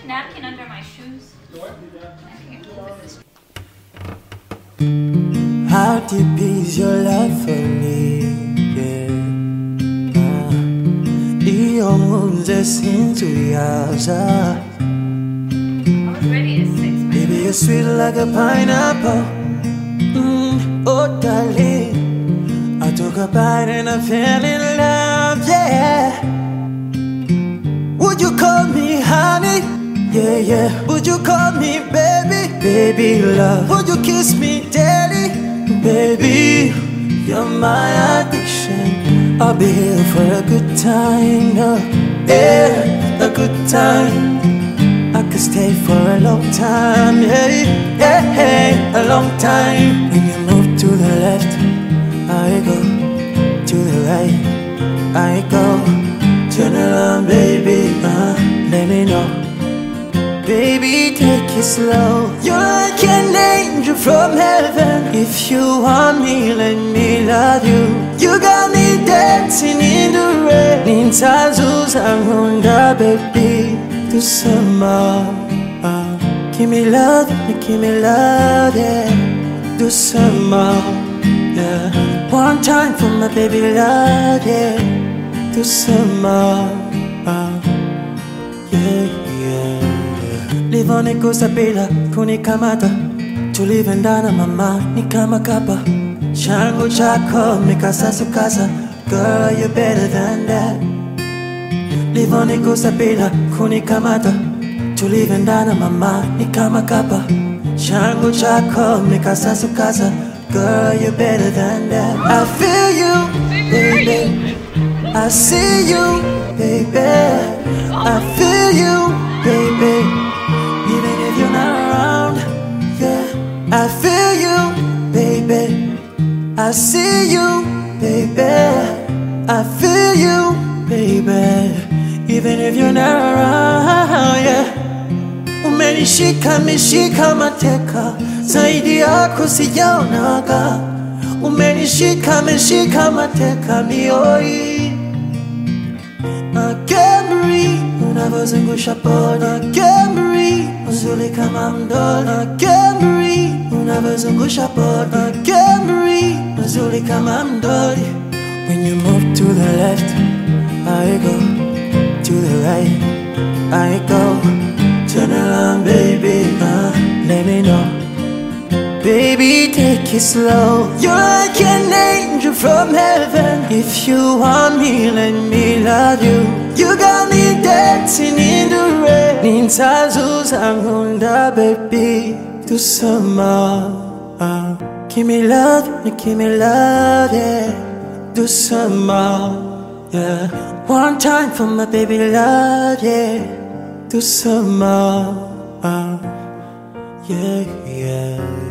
napkin under my shoes? How deep is your love for me? Yeah. Iyo munze sinzuyaza. I was ready at 6. Baby, you're sweet like a pineapple. Oh, darling, I took a bite and I fell in love. Yeah. Would you call me honey? Yeah, yeah. Would you call me baby? Baby love. Would you kiss me daily? Baby, you're my addiction. I'll be here for a good time, yeah, a good time. I could stay for a long time, yeah, yeah, yeah, a long time. When you move to the left, I go. To the right, I go. Turn around, baby, let me know. Baby, take it slow. You're like an angel from heaven. If you want me, let me love you. You got me dancing in the rain. Nintazuzangunda, baby, do some more. Give me love, yeah. Do some more, yeah. One time for my baby love, yeah. Do some more, yeah, yeah. Live on it kusapila kunikamata, tulivendana mama ni kama kapa. Changu chako mikasasukasa, girl you're better than that. Live on it kusapila kunikamata, tulivendana mama ni kama kapa. Changu chako mikasasukasa, girl you're better than that. I feel you, baby. I see you, baby. I feel you, baby. Even if you're not around, yeah. I feel you, baby. I see you, baby. I feel you, baby. Even if you're not around, yeah. Umenishika mishika mateka, zaidi yako sijaonaga. Umenishika mishika mateka mioi. I can't breathe, unavozungusha body. I can't breathe, uzuri kama mdoli. I can't breathe, unavozungusha body. I can't breathe, uzuri kama mdoli. When you move to the left, I go. To the right, I go. Turn around, baby, let me know. Baby, take it slow. You're like an angel from heaven. If you want me, let me love you. You got me dancing in the rain. Nintazuzangunda, baby, do some more. Give me love, yeah. Do some more, yeah. One time for my baby love, yeah. Do some more, yeah, yeah.